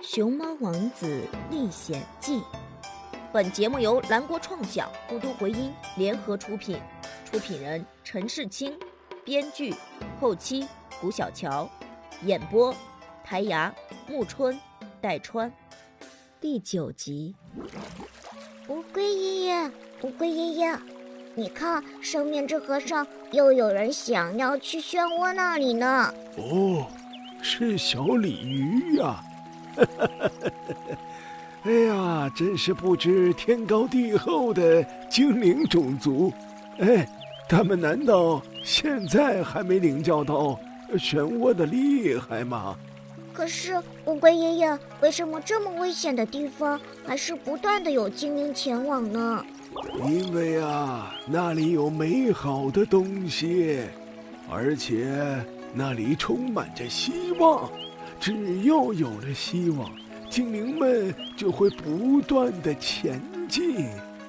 熊猫王子历险记》。本节目由蓝国创想、嘟嘟回音联合出品，出品人陈世清，编剧后期古小乔，演播台牙、木春、戴川。第9集。 乌龟爷爷，乌龟爷爷，你看上面这河上又有人想要去漩涡那里呢。 哦，是小鲤鱼呀！哎呀，真是不知天高地厚的精灵种族！哎，他们难道现在还没领教到漩涡的厉害吗？ 可是乌龟爷爷，为什么这么危险的地方还是不断的有精灵前往呢？ 因为啊，那里有美好的东西，而且那里充满着希望。只要有了希望，精灵们就会不断的前进。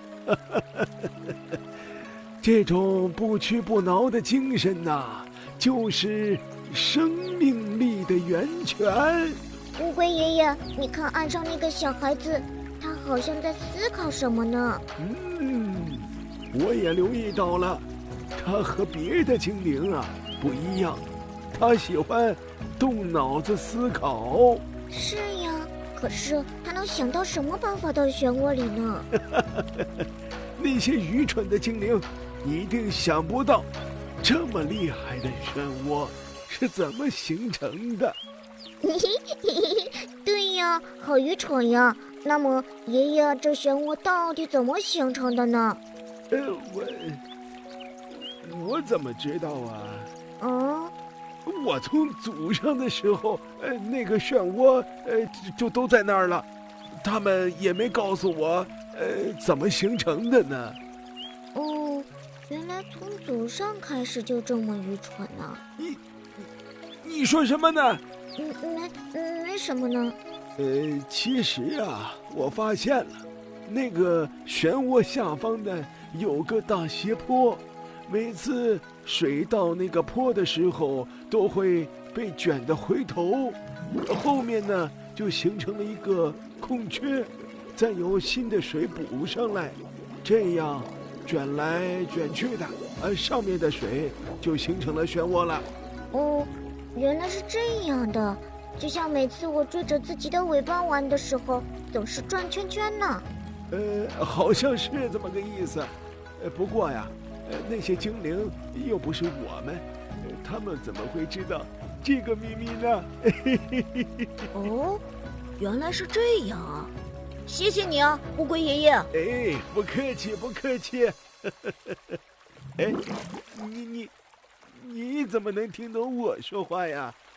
这种不屈不挠的精神呐，就是生命力的源泉。 乌龟爷爷，你看岸上那个小孩子，他好像在思考什么呢？ 我也留意到了，他和别的精灵啊不一样，他喜欢动脑子思考。 是呀，可是他能想到什么办法到漩涡里呢？ 那些愚蠢的精灵一定想不到，这么厉害的漩涡是怎么形成的。 对呀，好愚蠢呀！那么爷爷，这漩涡到底怎么形成的呢？ 我怎么知道啊？我从祖上的时候，那个漩涡就都在那儿了，他们也没告诉我怎么形成的呢。 哦，原来从祖上开始就这么愚蠢呢。 你说什么呢？ 没什么呢。 其实啊，我发现了，那个漩涡下方呢有个大斜坡，每次水到那个坡的时候，都会被卷得回头，后面呢就形成了一个空缺，再由新的水补上来，这样卷来卷去的，上面的水就形成了漩涡了。 哦，原来是这样的。就像每次我追着自己的尾巴玩的时候，总是转圈圈呢。 好像是这么个意思。不过呀，那些精灵又不是我们，他们怎么会知道这个秘密呢？ 哦，原来是这样啊！谢谢你啊，乌龟爷爷。 不客气，不客气。你怎么能听懂我说话呀？